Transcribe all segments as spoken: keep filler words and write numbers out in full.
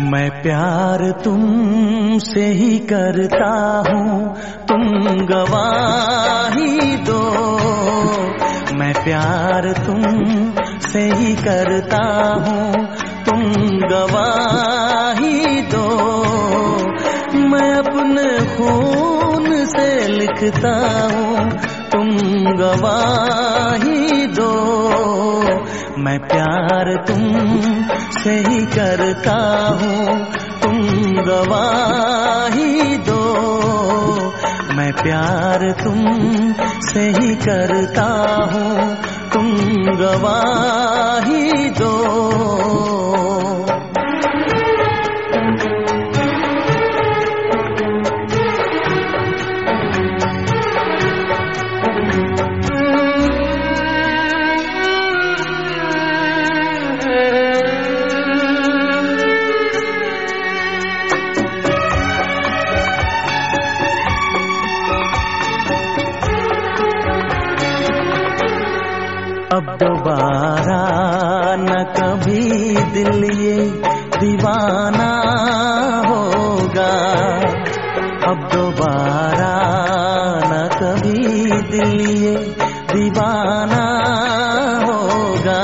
मैं प्यार तुमसे ही करता हूँ, तुम गवाही दो। मैं प्यार तुमसे ही करता हूँ, तुम गवाही दो। मैं अपने खून से लिखता हूँ, तुम गवाही दो। मैं प्यार तुमसे ही करता हूँ, तुम गवाही दो। मैं प्यार तुमसे ही करता हूँ, तुम गवाही दो। अब दोबारा न कभी दिल ये दीवाना होगा। अब दोबारा न कभी दिल ये दीवाना होगा।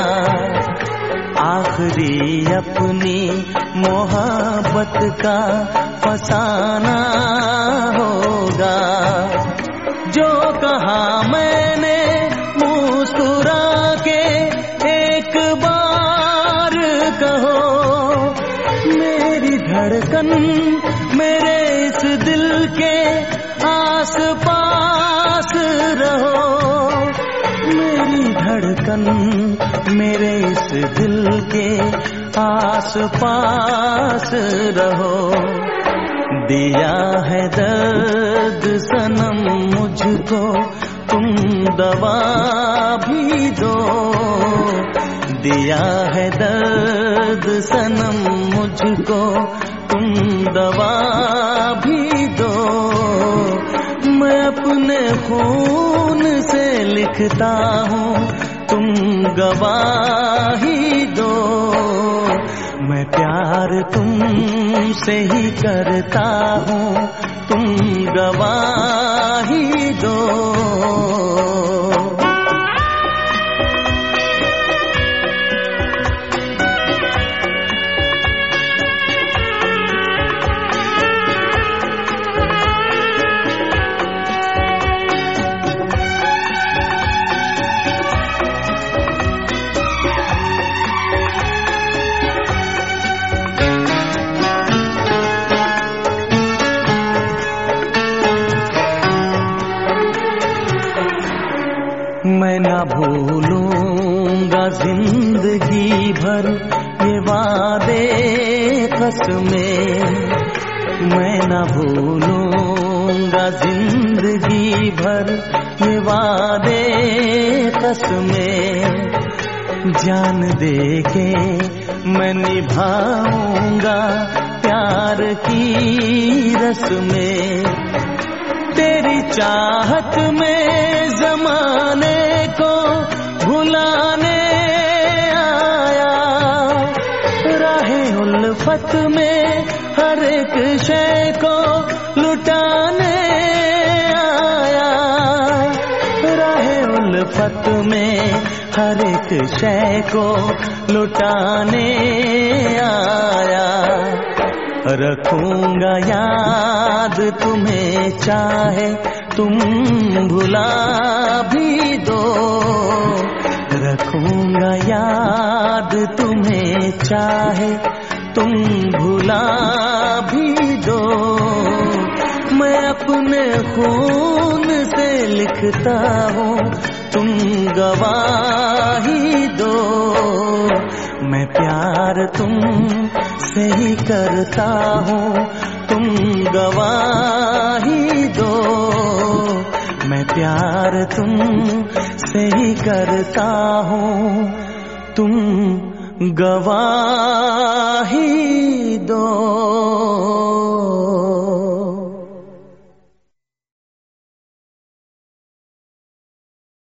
आखिरी अपनी मोहब्बत का फसाना होगा। जो कहा मैंने मुस्कुरा के एक बार कहो, मेरी धड़कन मेरे इस दिल के आस पास रहो। मेरी धड़कन मेरे इस दिल के आस पास रहो। दिया है दर्द सनम मुझको, तुम दवा भी दो। दिया है दर्द सनम मुझको, तुम दवा भी दो। मैं अपने खून से लिखता हूँ, तुम गवाही दो। मैं प्यार तुमसे ही करता हूँ, तुम गवाही दो। मैं ना भूलूंगा जिंदगी भर ये वादे कसमें। मैं ना भूलूंगा जिंदगी भर ये वादे कसमें। जान दे के मैं निभाऊंगा प्यार की रस्में। तेरी चाहत में जमाने को भुलाने आया। राहे उल्फत में हर एक शय को लुटाने आया। राहे उल्फत में हर एक शय को लुटाने आया। रखूंगा याद तुम्हें चाहे तुम भुला भी दो। रखूंगा याद तुम्हें चाहे तुम भुला भी दो। मैं अपने खून से लिखता हूँ, तुम गवाही दो। मैं प्यार तुमसे ही करता हूँ, तुम गवाही दो। मैं प्यार तुमसे ही करता हूँ, तुम गवाही दो।